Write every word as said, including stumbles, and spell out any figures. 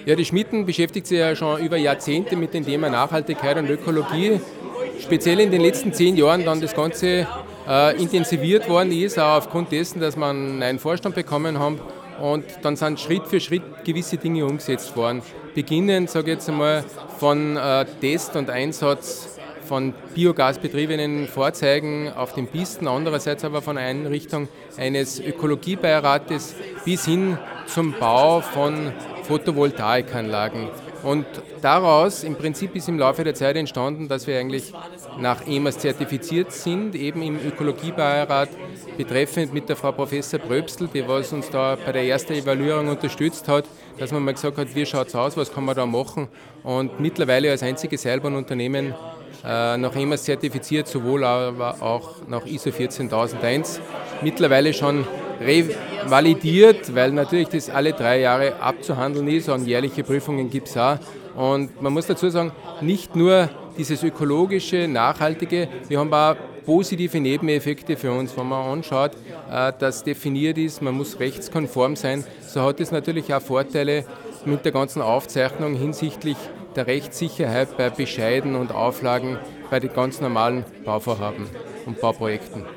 Ja, die Schmitten beschäftigt sich ja schon über Jahrzehnte mit dem Thema Nachhaltigkeit und Ökologie. Speziell in den letzten zehn Jahren dann das Ganze äh, intensiviert worden ist, auch aufgrund dessen, dass wir einen neuen Vorstand bekommen haben und dann sind Schritt für Schritt gewisse Dinge umgesetzt worden. Beginnend, sage ich jetzt einmal, von äh, Test und Einsatz von biogasbetriebenen Fahrzeugen auf den Pisten, andererseits aber von Einrichtung eines Ökologiebeirates bis hin zum Bau von Photovoltaikanlagen. Und daraus im Prinzip ist im Laufe der Zeit entstanden, dass wir eigentlich nach E M A S zertifiziert sind, eben im Ökologiebeirat, betreffend mit der Frau Professor Pröbstl, die was uns da bei der ersten Evaluierung unterstützt hat, dass man mal gesagt hat, wie schaut es aus, was kann man da machen. Und mittlerweile als einziges Seilbahnunternehmen äh, nach E M A S zertifiziert, sowohl aber auch nach I S O vierzehntausendeins, mittlerweile schon revalidiert, weil natürlich das alle drei Jahre abzuhandeln ist und jährliche Prüfungen gibt es auch. Und man muss dazu sagen, nicht nur dieses ökologische, nachhaltige, wir haben auch positive Nebeneffekte für uns, wenn man anschaut, dass definiert ist, man muss rechtskonform sein, so hat es natürlich auch Vorteile mit der ganzen Aufzeichnung hinsichtlich der Rechtssicherheit bei Bescheiden und Auflagen bei den ganz normalen Bauvorhaben und Bauprojekten.